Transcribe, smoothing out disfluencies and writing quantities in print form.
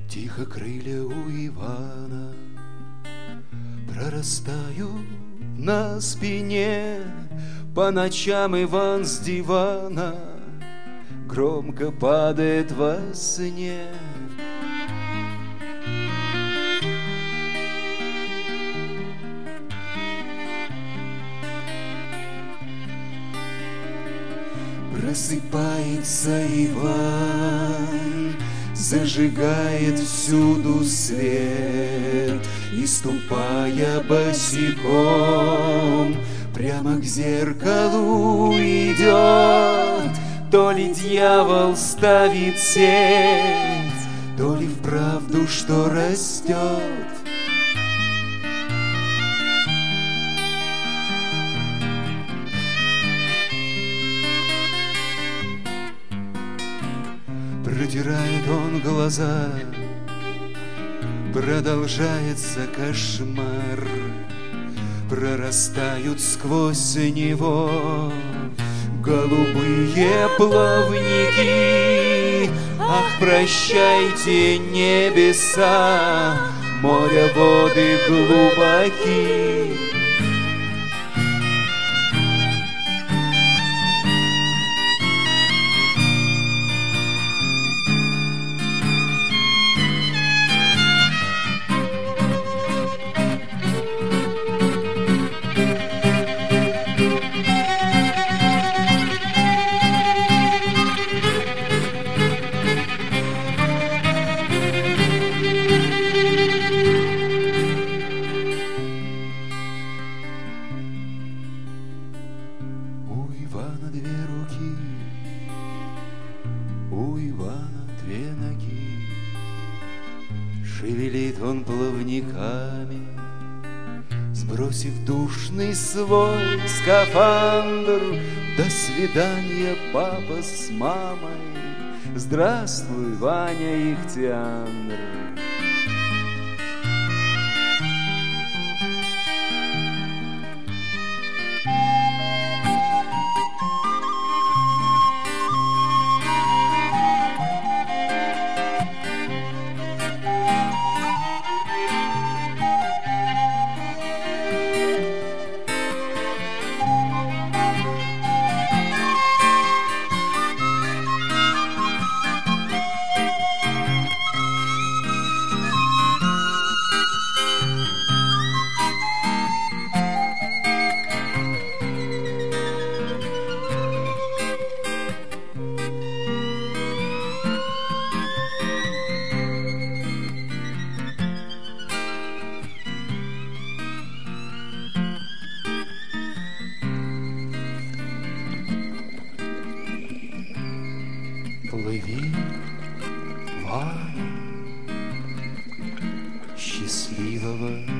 Тихо крылья у Ивана прорастают на спине. По ночам Иван с дивана громко падает во сне. Просыпается Иван, зажигает всюду свет, и, ступая босиком, прямо к зеркалу идет. То ли дьявол ставит сеть, то ли вправду что растет. Протирает он глаза, продолжается кошмар. Прорастают сквозь него голубые плавники. Ах, прощайте, небеса, моря воды глубоки. Две руки, у Ивана две ноги. Шевелит он плавниками, сбросив душный свой скафандр. До свидания, папа с мамой, здравствуй, Ваня Ихтиандр. Плыви, Ваня, счастливого